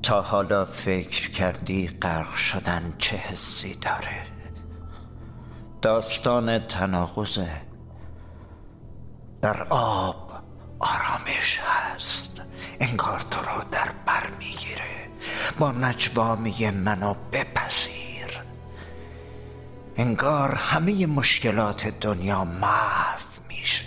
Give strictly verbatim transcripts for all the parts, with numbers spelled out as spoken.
تا حالا فکر کردی غرق شدن چه حسی داره؟ داستان تناقضه. در آب آرامش هست، انگار تو رو در بر میگیره، با نجوا میگه منو بپذیر، انگار همه مشکلات دنیا محو میشه.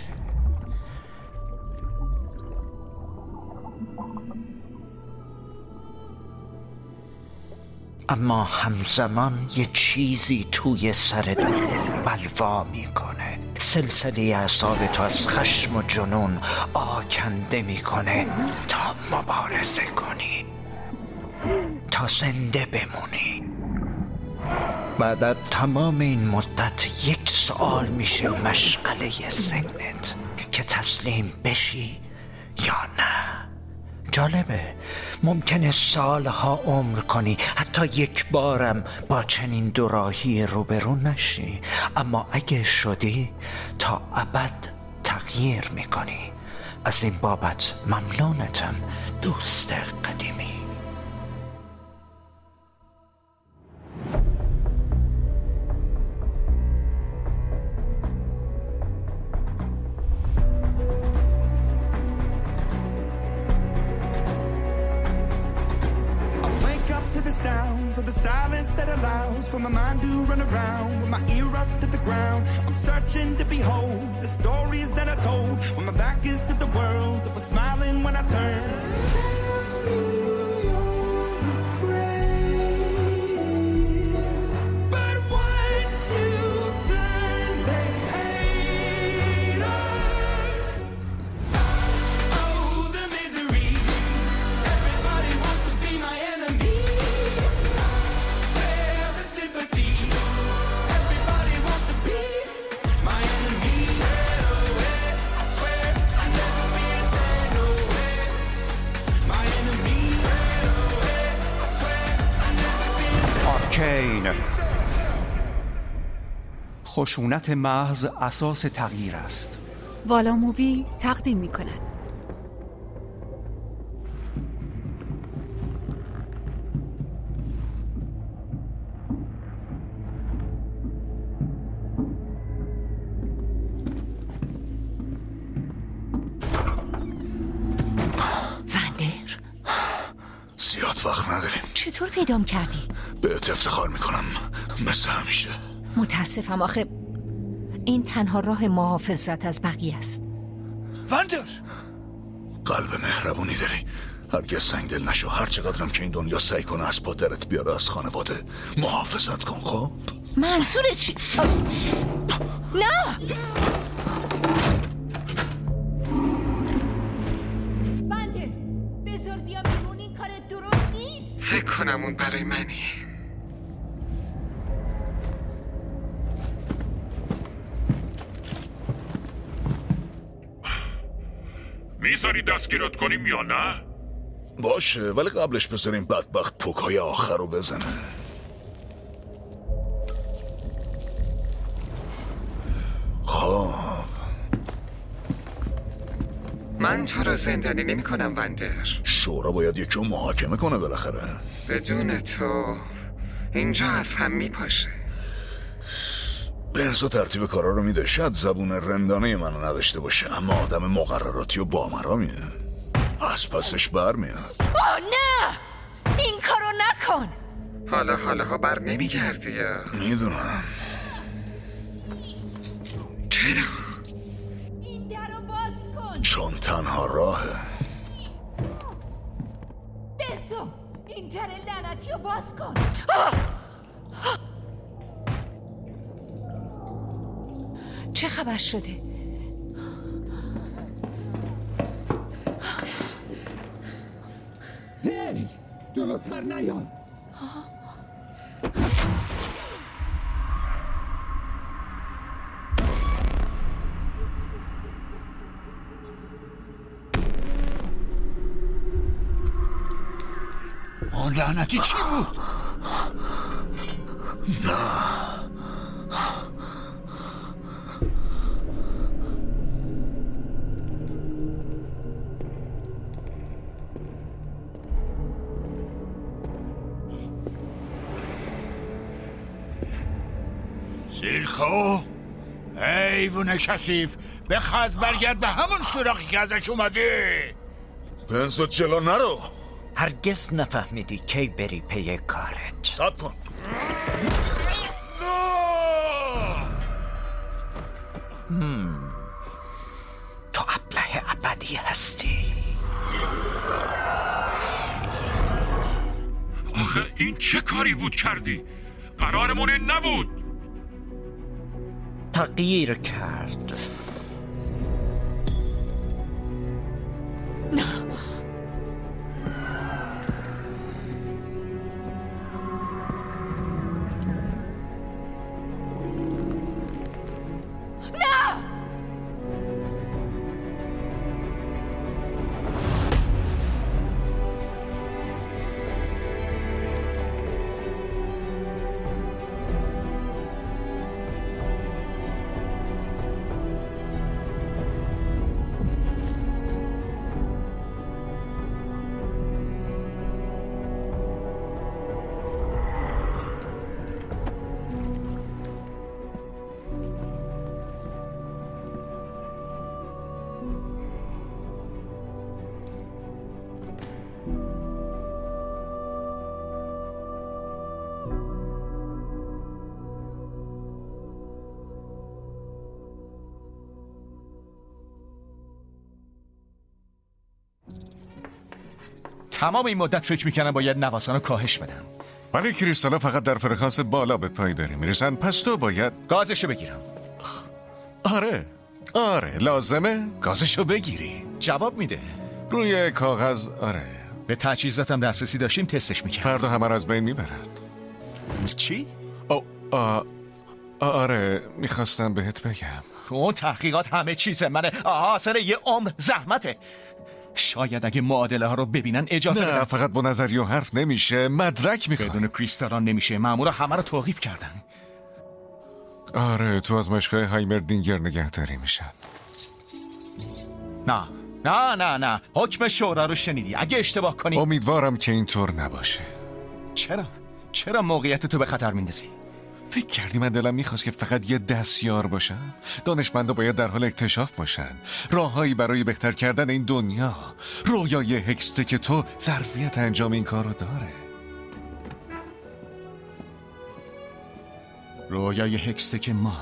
اما همزمان یه چیزی توی سرت بلوا میکنه، سلسله اعصاب تو از خشم و جنون آکنده میکنه تا مبارزه کنی، تا زنده بمونی. بعد از تمام این مدت یک سوال میشه مشغله ذهنت که تسلیم بشی یا نه. جالبه، ممکنه سالها عمر کنی، حتی یک بارم با چنین دوراهی روبرو نشی، اما اگه شدی تا ابد تغییر میکنی. از این بابت ممنونتم دوست قدیمی. Sounds of the silence that allows for my mind to run around with my ear up to the ground. I'm searching to behold the stories that I told when my back is to the world that was smiling when I turned. خشونت محض اساس تغییر است. والا مووی تقدیم می کند. وندر، زیاد وقت نداریم. چطور پیدام کردی؟ بهت افتخار میکنم مثل همیشه. متاسفم، آخه این تنها راه محافظت از بقیه است. وندر، قلب مهربونی داری، هرگز سنگدل نشو. هر چقدرم که این دنیا سعی کنه از پادرت بیاره از خانواده، محافظت کن. خب منظورت چی؟ نه وندر، بذار بیا بیرون، این کار درست نیست. فکر کنم اون برای منی. میذاری دستگیرت کنیم یا نه؟ باشه، ولی قبلش بذاریم بدبخت پوکای آخر رو بزنه. خب من تو رو زندانی نمی کنم وندر. شورا باید یکی رو محاکمه کنه بالاخره. بدون تو اینجا از هم می پاشه. بنزو ترتیب کارا رو میده، شاید زبون رندانه منو نداشته باشه، اما آدم مقرراتی و بامرامیه، از پسش بر میاد. آه نه، این کارو نکن. حالا حالا ها بر نمیگردی یا؟ میدونم. چرا؟ این در رو باز کن. چون تنها راهه. بنزو، این در لعنتی رو باز کن. چه خبر شده؟ هی، جلوتر نیاد. آن لعنتی چی بود؟ نه سیلخو حیوان کثیف، بخواست برگرد به همون سراخی که ازش اومدی. بنزو جلو نرو. هرگز نفهمیدی کی بری پی کارت. صبر کن. هم. تو ابله ابدی هستی. آخه این چه کاری بود کردی؟ قرارمون این نبود. تغییر کرد. نه. تمام این مدت فکر میکنم باید نوسان رو کاهش بدم، ولی کریستالا فقط در فرکانس بالا به پایداری میرسن، پس تو باید گازشو بگیرم. آره آره لازمه گازشو بگیری. جواب میده. روی کاغذ آره. به تجهیزاتم دسترسی داشتیم تستش میکرد. فردا همه رو از بین میبرن. چی؟ او آ آره میخواستم بهت بگم اون تحقیقات همه چیزه منه، حاصل یه عمر زحمته. شاید اگه معادله ها رو ببینن اجازه نه بدن. فقط با نظری و حرف نمیشه، مدرک میخواد. بدون کریستالان نمیشه. مامورا همه رو توقیف کردن. آره تو از مشکای هایمردینگر نگهداری میشن. نه نه نه نه حکم شورا رو شنیدی. اگه اشتباه کنی امیدوارم که اینطور نباشه. چرا؟ چرا موقعیت تو به خطر میندازی؟ فکر کردی من دلم میخواست که فقط یه دستیار باشم؟ دانشمندا باید در حال اکتشاف باشن، راههایی برای بهتر کردن این دنیا. رویای هکسته که تو ظرفیت انجام این کار رو داره. رویای هکسته که ما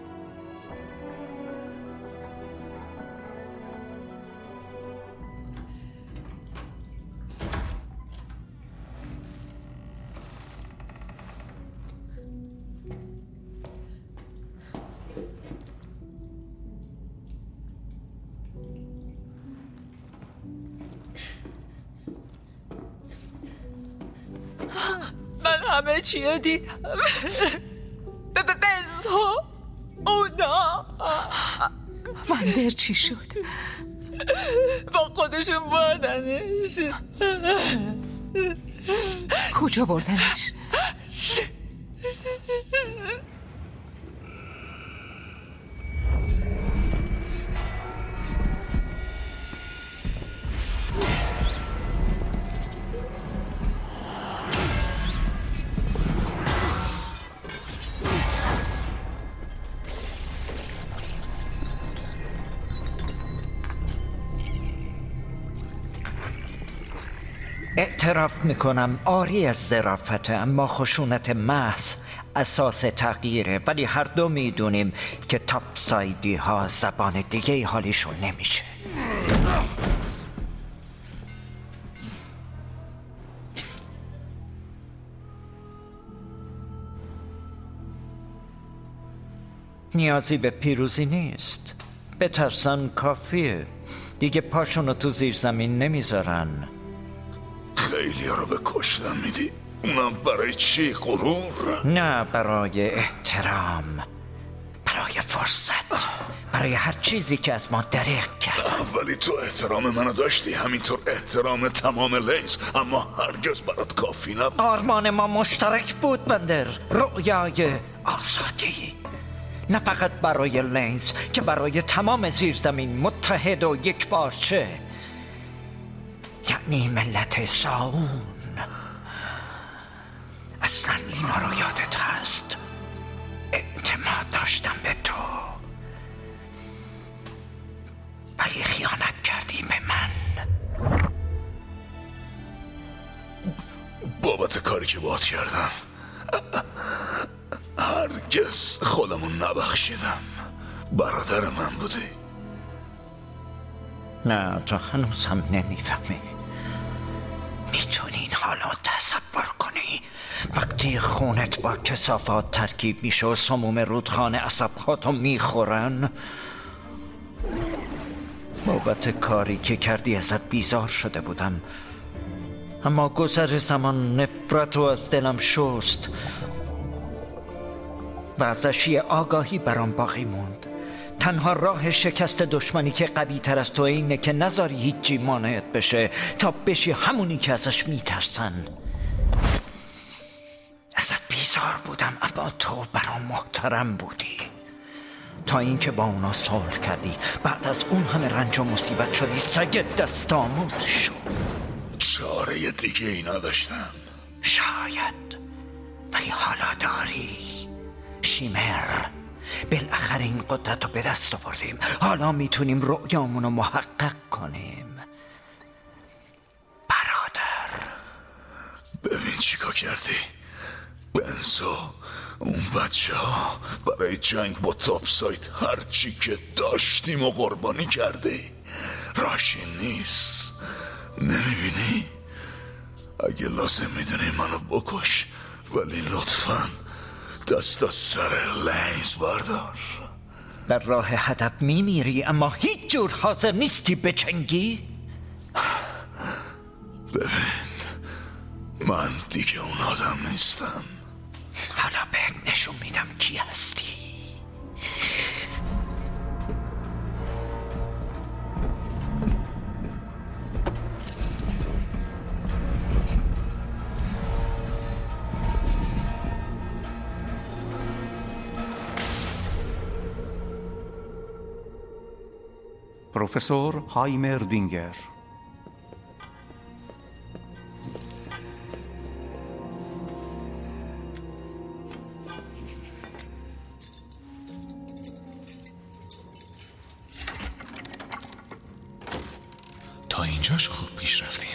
من همه چیه دیدم. به بنزو اونا وندر چی شد؟ با خودشون بردنش. کجا بردنش؟ اعتراف میکنم آری از ظرافت، اما خشونت محض اساس تغییره. ولی هر دو میدونیم که تاپسایدی ها زبان دیگه حالیشون نمیشه. نیازی به پیروزی نیست. بترسن کافیه. دیگه پاشونو تو زیر زمین نمیذارن. خیلی ها رو به کشتن میدی؟ اونم برای چی؟ غرور؟ نه، برای احترام، برای فرصت، برای هر چیزی که از ما دریغ کرد. ولی تو احترام منو داشتی، همینطور احترام تمام لینز، اما هرگز برات کافی نبود. آرمان ما مشترک بود بندر، رویای آزادی، نه فقط برای لینز که برای تمام زیرزمین متحد و یک بارچه، یعنی ملت ساون. اصلا اینا رو یادت هست؟ اعتماد داشتم به تو، ولی خیانت کردی به من. بابت کاری که باهات کردم هرگز خودمون نبخشیدم. برادر من بودی. نه تو هنوز هم نمیفهمی. میتونی این حالا تصور کنی وقتی خونت با کثافات ترکیب میشه و سموم رودخانه عصب‌هاتو میخورن؟ بابت کاری که کردی ازت بیزار شده بودم، اما گذر زمان نفرت رو از دلم شست و ازش یه آگاهی برام باقی موند. تنها راه شکست دشمنی که قوی تر از تو اینه که نذاری هیچی مانعت بشه تا بشی همونی که ازش میترسن. ازت بیزار بودم اما تو برام محترم بودی، تا اینکه با اونا صلح کردی. بعد از اون همه رنج و مصیبت شدی سگ دست آموزشون. چاره دیگه ای نداشتم. شاید، ولی حالا داری. شیمر، بالاخره این قدرت رو به دست آوردیم. حالا میتونیم رؤیامون رو محقق کنیم. برادر، ببین چیکار کردی. بنزو، اون بچه ها برای جنگ با تاپ سایت هر چی که داشتیم و قربانی کردی. راشی نیست، نمیبینی؟ اگه لازم میدونی منو بکش، ولی لطفاً دست از سر لنز بردار. در راه هدف میمیری اما هیچ جور حاضر نیستی بچنگی؟ ببین، من دیگه اون آدم نیستم. حالا بهت نشون میدم کی هستی. پروفسور هایمردینگر. تا اینجاش خوب پیش رفتیم.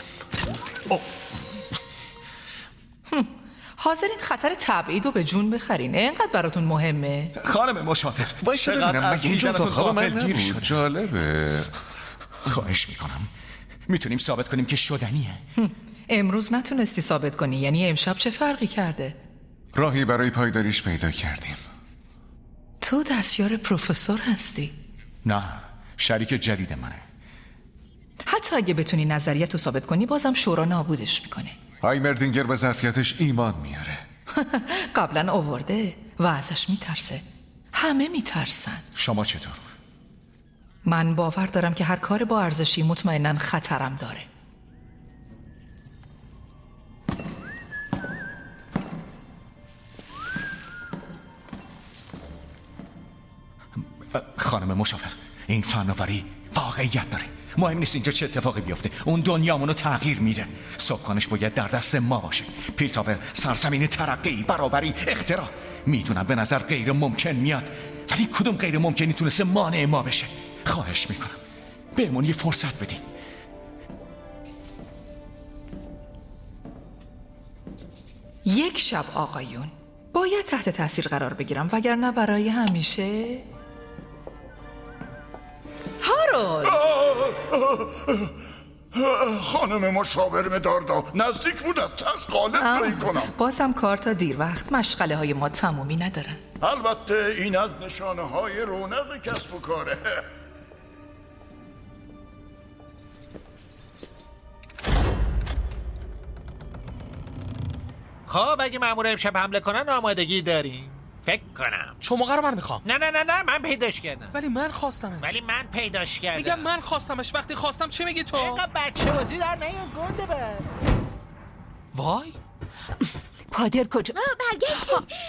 حاضرین خطر تبعید رو به جون بخرین؟ اینقدر براتون مهمه؟ خانم مشاور، چقدر از اینجا دیدنتون غافلگیر شد. جالبه. خواهش میکنم میتونیم ثابت کنیم که شدنیه. امروز نتونستی ثابت کنی، یعنی امشب چه فرقی کرده؟ راهی برای پایداریش پیدا کردیم. تو دستیار پروفسور هستی؟ نه، شریک جدید منه. حتی اگه بتونی نظریت رو ثابت کنی بازم شورا نابودش میکنه. هایمردینگر به ظرفیتش ایمان میاره. قبلا آورده و ازش میترسه. همه میترسن. شما چطور؟ من باور دارم که هر کار با ارزشی مطمئناً خطرم داره. خانم مشاور، این فناوری واقعیت داره. مهم نیست اینجا چه اتفاقی بیفته، اون دنیامونو تغییر میده. سکانش باید در دست ما باشه. پیلتاور سرزمین ترقی، برابری، اختراع. میدونم به نظر غیر ممکن میاد، ولی کدوم غیر ممکنی تونسته مانع ما بشه؟ خواهش میکنم بهمون یه فرصت بدین. یک شب آقایون، باید تحت تاثیر قرار بگیرم وگرنه برای همیشه. هارولد! خانم مشاور مداردا، نزدیک بود از ترس غالب تویی کنم. بازم کار تا دیر وقت مشغله های ما تمومی ندارن. البته این از نشانه های رونق کسب و کاره. خب اگه مامور امشب حمله کنن آمادگی داریم. فکر کنم چماقه رو من میخوام. نه نه نه نه من پیداش کردم. ولی من خواستمش. ولی من پیداش کردم. میگم من خواستمش. وقتی خواستم چه میگی تو؟ اینقدر بچه بازی در نیاد گنده بر. وای پادر کجا؟ برگشتی.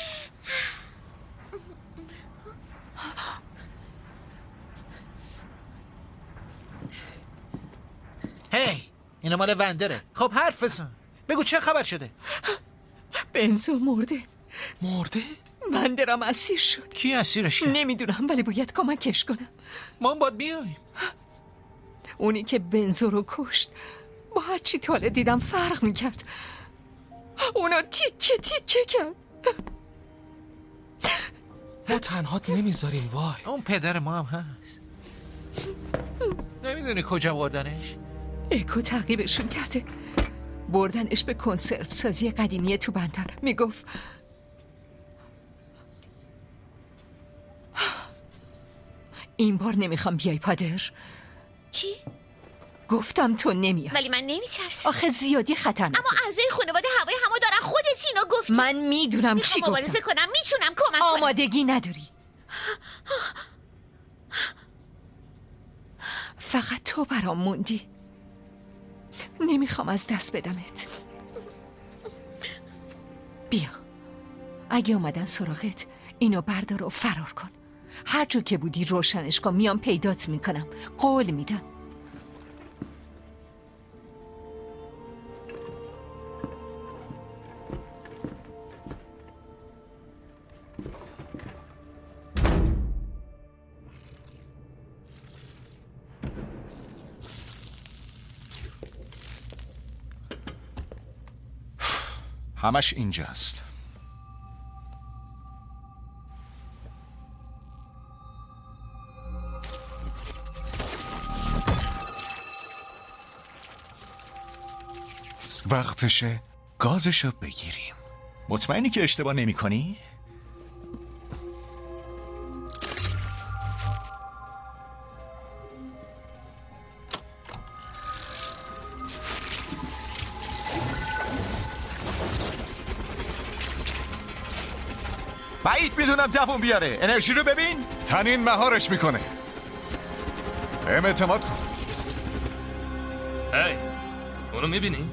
هی اینا مال وندره. خب حرف بزن، بگو چه خبر شده؟ بنزو مرده. مرده؟ وندرم اسیر شد. کی اسیرش کرد؟ نمیدونم ولی باید کمکش کنم. ما باید بیایم. اونی که بنزو رو کشت با هر چی تاله دیدم فرق میکرد. اونو تیکه تیکه کرد. ما تنهات نمیذاریم. وای اون پدر ما هم هست. نمیدونی کجا بردنش؟ اکو تعقیبشون کرده، بردنش به کنسرو سازی قدیمی تو بندر. میگفت این بار نمیخوام بیای پادر. چی؟ گفتم تو نمیای. ولی من نمیترسم. آخه زیادی خطرناکه. اما اعضای خانواده هوای همو دارن. خودت اینو گفتی. من میدونم چی گفتم. مبارزه کنم، میتونم کمک کنم. آمادگی نداری. فقط تو برام موندی. نمیخوام از دست بدمت. بیا، اگه اومدن سراغت اینو بردار و فرار کن. هر جا که بودی روشنش کن. میام پیدات میکنم، قول میدم. همش اینجاست. وقتشه گازشو بگیریم. مطمئنی که اشتباه نمی کنی؟ بعید میدونم دووم بیاره. انرژی رو ببین. تنین مهارش میکنه. بهم اعتماد کن. هی اونو میبینی؟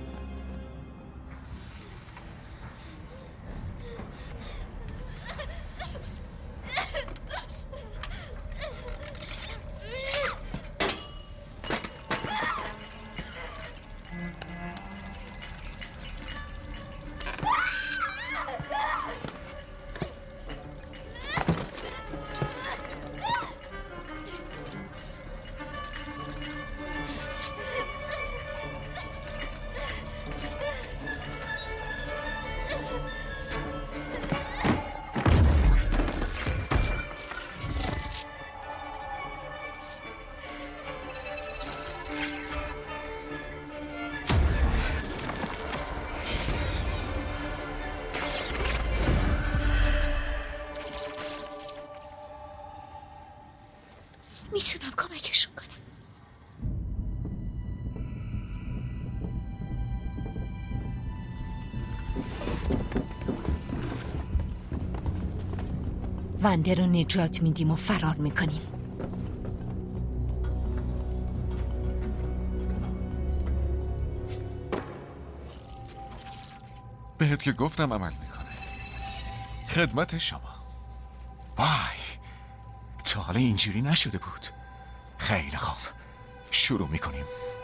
میتونم کمکشون کنم. ونده رو نجات میدیم و فرار میکنیم. بهت که گفتم عمل میکنه. خدمت شما. وای، تا حالا اینجوری نشده بود. خیلی خوب، شروع میکنیم.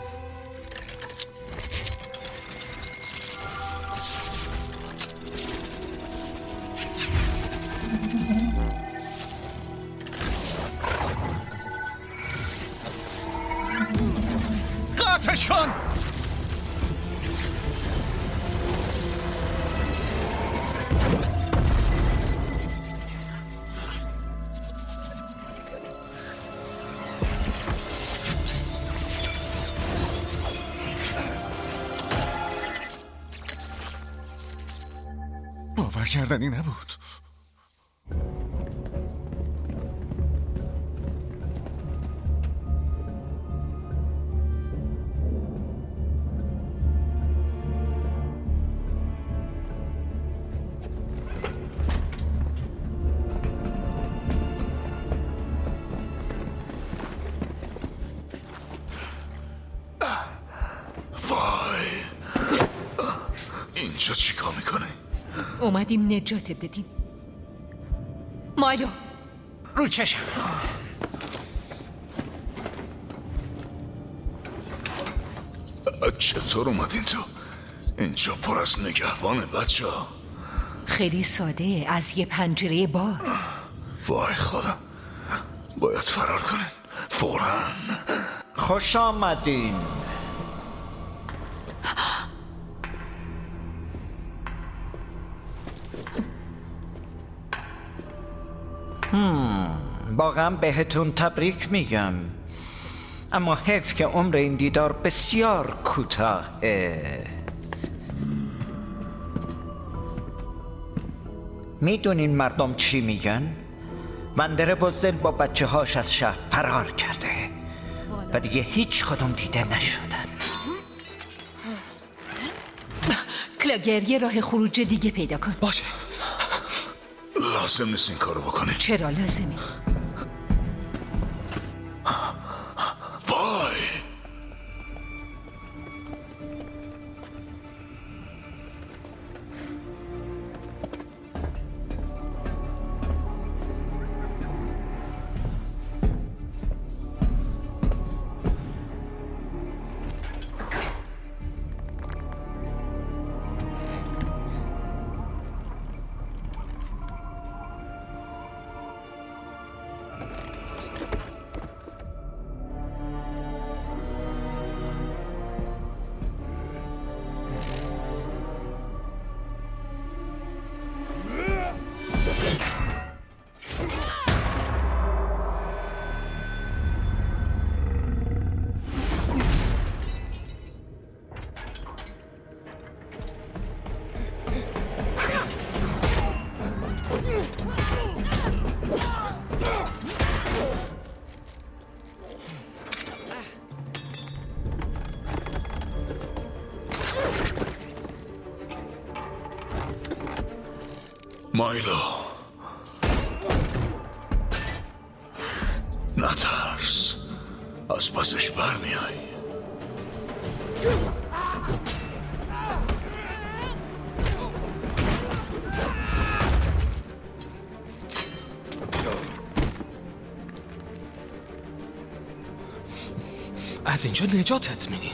قاطش کن! باور کردنی نبود. وای، اینجا چیکار میکنه؟ اومدیم نجاتت بدیم. مایلو رو چشم. چطور اومدین تو؟ اینجا پر از نگهبانه بچه ها. خیلی ساده، از یه پنجره باز. وای خدا، باید فرار کنین فوراً. خوش آمدین. هم. واقعا بهتون تبریک میگم، اما حیف که عمر این دیدار بسیار کوتاهه. میدونین مردم چی میگن؟ بندر بزل با بچه هاش از شهر فرار کرده و دیگه هیچ کدوم دیده نشدن. کلاگر یه راه خروج دیگه پیدا کن. باشه. لازم نیست این کارو بکنی. چرا لازمی؟ وای مایلو، نترس، از پسش برمیای. از اینجا نجاتت میدیم.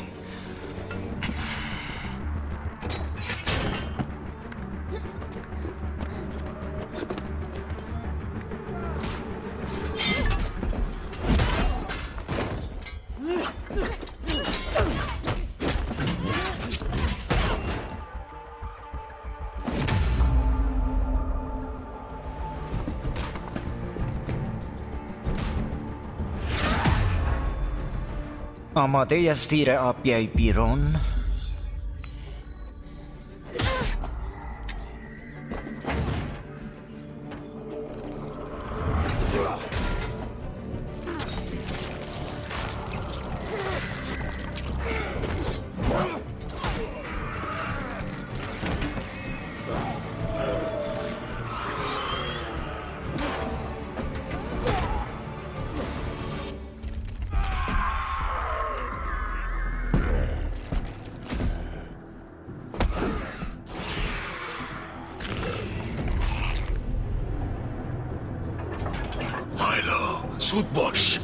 آماده از زیر آب بیای بیرون؟ زود باش.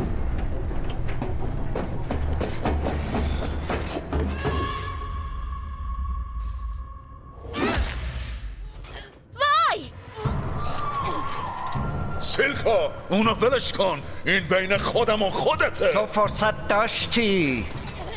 وای! سیلکا، اونو ولش کن. این بین خودم و خودته. تو فرصت داشتی.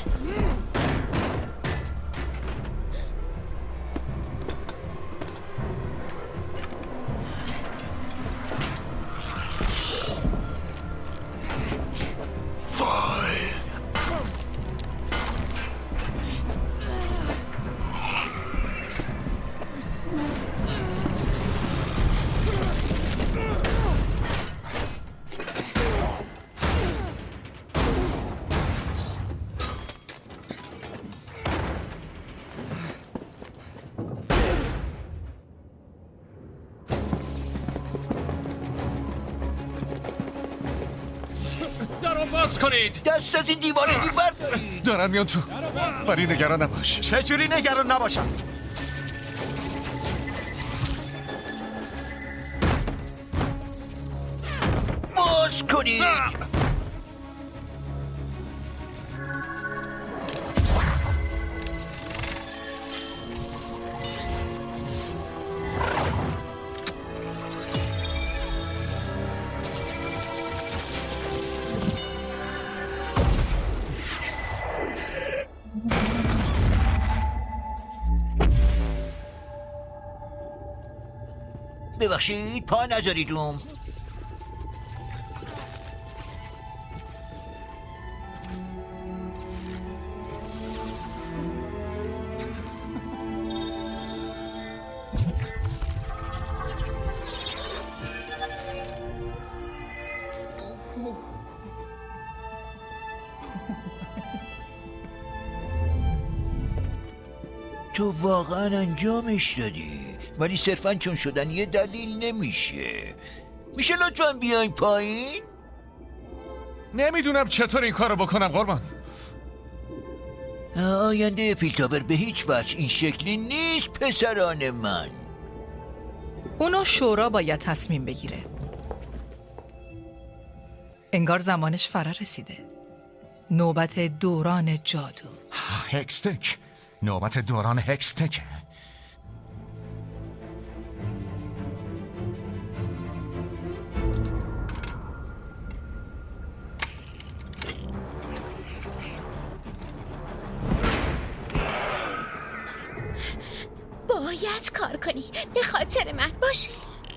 باز کنید. دست از این دیوارگی بردارید. دارن میان تو. ولی نگران نباش. چجوری نگران نباشم؟ باز کنید. ببخشید پا نذاریدم. تو واقعا انجامش دادی، ولی صرفا چون شدن یه دلیل نمیشه. میشه لطفا بیاین پایین؟ نمیدونم چطور این کارو بکنم قربان. آینده پیلتاور به هیچ وجه این شکلی نیست پسران من. اونو شورا باید تصمیم بگیره. انگار زمانش فرا رسیده. نوبت دوران جادو. هکستک، نوبت دوران هکستک. باید کار کنی، به خاطر من باشه.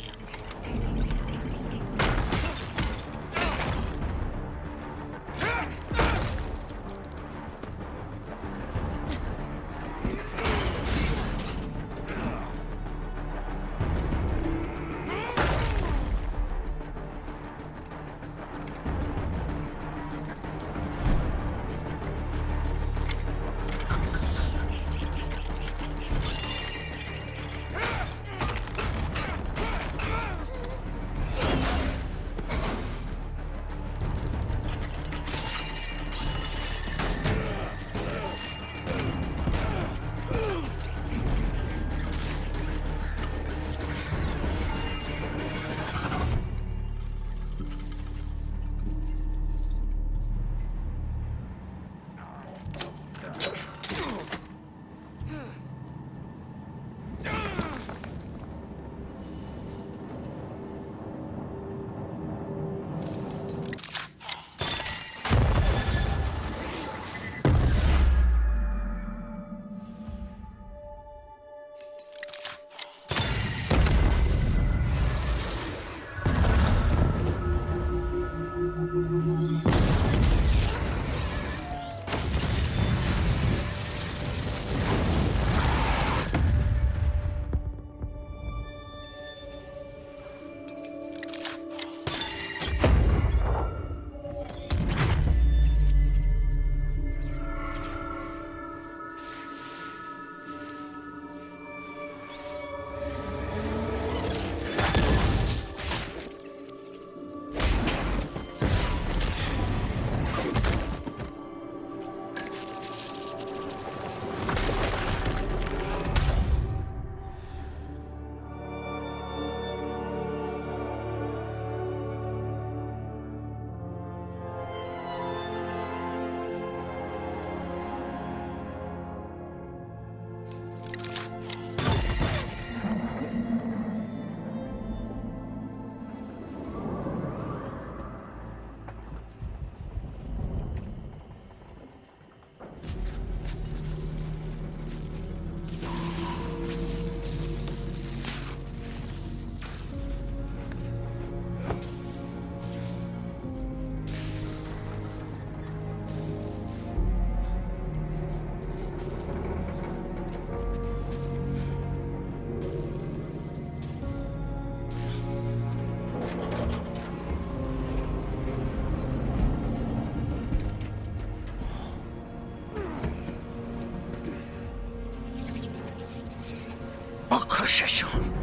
بکششون.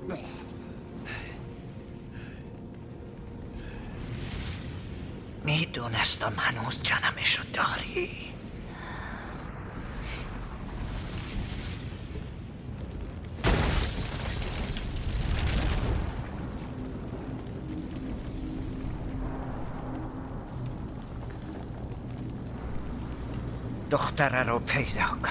میدونستم هنوز جنمشو داری. دختره رو پیدا کن.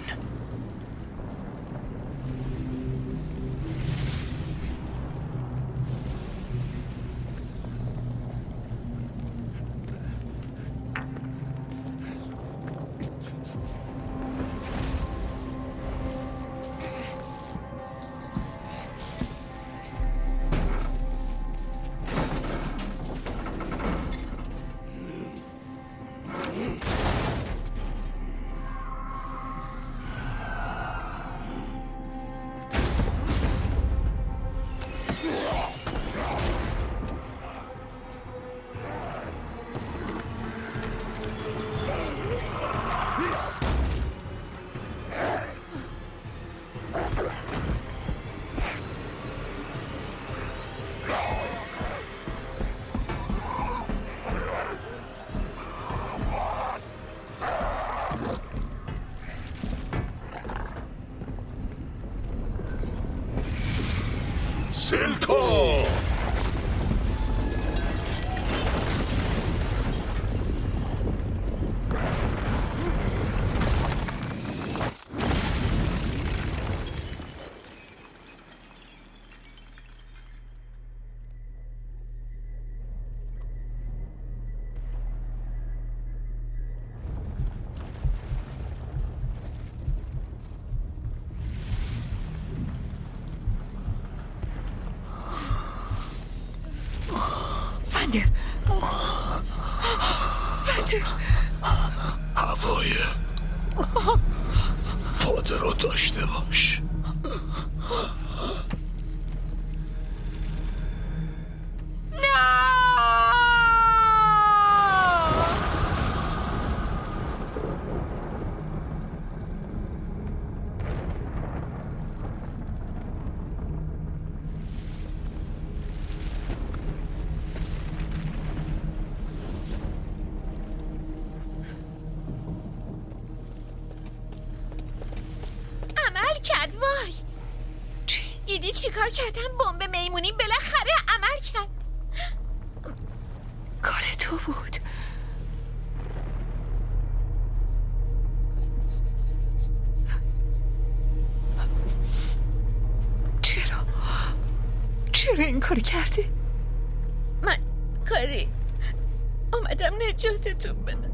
سلکا هوای پاده رو داشته باش. دیدی چی کار کردم؟ بمب میمونی بالاخره عمل کرد. کار تو بود. چرا؟ چرا این کار کردی؟ من کاری اومدم نجاتتون بدم.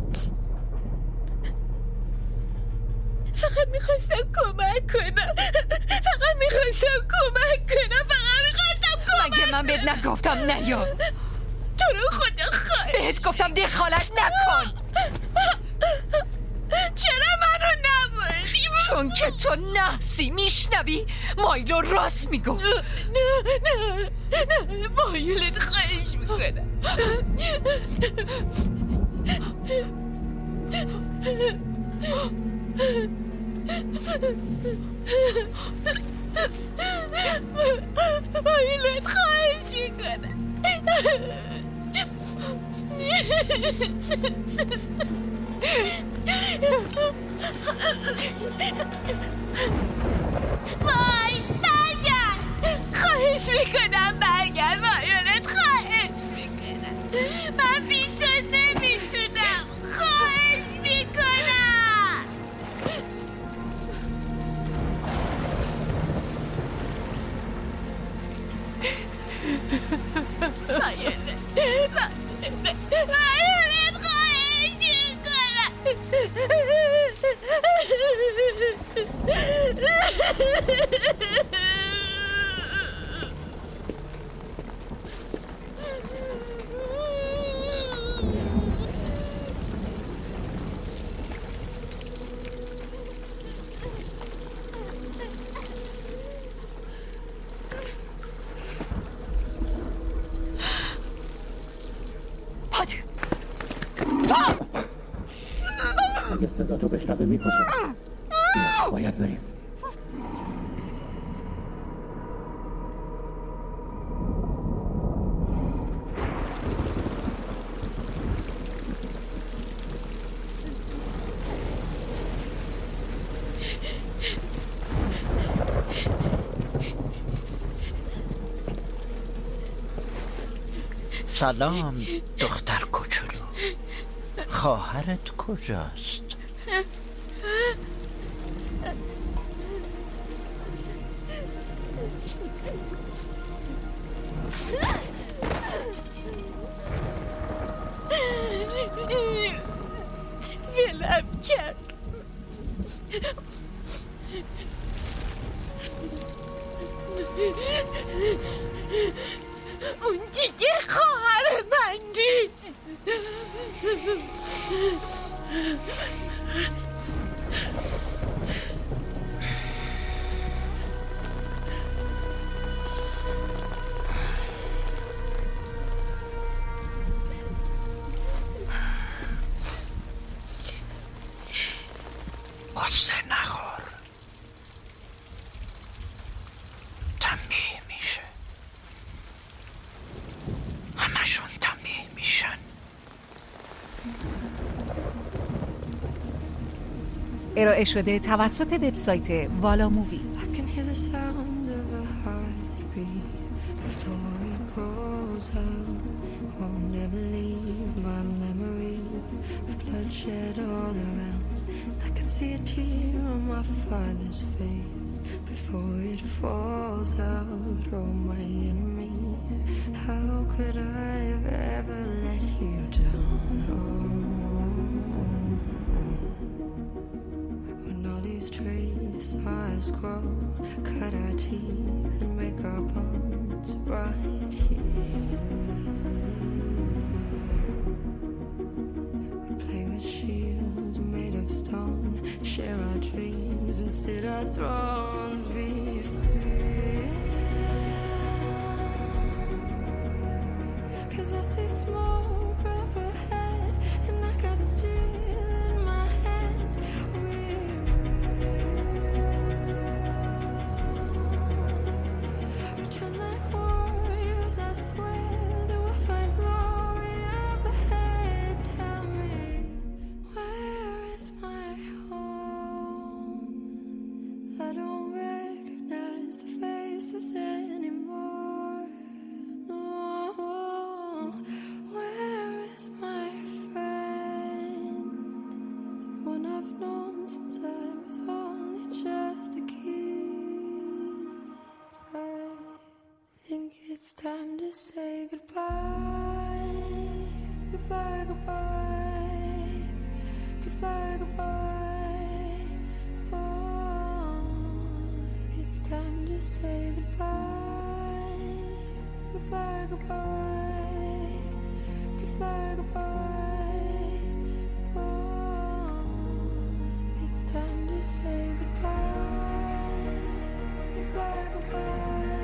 فقط میخواستم کمک کنم. فقط میخواستم کمک کنم. فقط میخواستم کمک مگه من بهت نگفتم نیا؟ تو رو خدا خواهش بهت گفتم دخالت نکن. چرا منو نبردی؟ چون که تو نحسی. میشنوی؟ مایلو راست میگو. نه نه نه مایلت خواهش میکنم. مایلت خواهش میکنم. وای برگرد. خواهش میکنم برگرد. مایلت خواهش میکنم. من بی تو نمیتونم. خواهش میکنم. مایلت مایلت خواهش میکنم. اگه صدا تو بشنوه میکشه. بیا باید بریم. سلام دختر کوچولو، خواهرت کجاست؟ ولم کرد. اون دیگه خواهر من نیست. قصه نخور، تنبیه میشه، همشون تنبیه میشن. ارائه شده توسط وبسایت والا مووی. I can see a tear on my father's face before it falls out. Oh, my enemy, how could I have ever let you down? Oh, when all these traits us grow, cut our teeth and make our bones right here. We play with shields made of stone, share our dreams and sit our thrones. Be still, 'cause I see smoke up ahead and I got steel in my hands. We return like warriors, I swear that we'll find glory up ahead. Tell me, where is my home? I don't recognize the faces anymore. No, where is my friend? The one I've known since I was only just a kid. I think it's time to say goodbye. Goodbye, goodbye. Goodbye, goodbye. Oh, it's time to say goodbye. Goodbye, goodbye. Goodbye, goodbye. Oh, it's time to say goodbye. Goodbye, goodbye.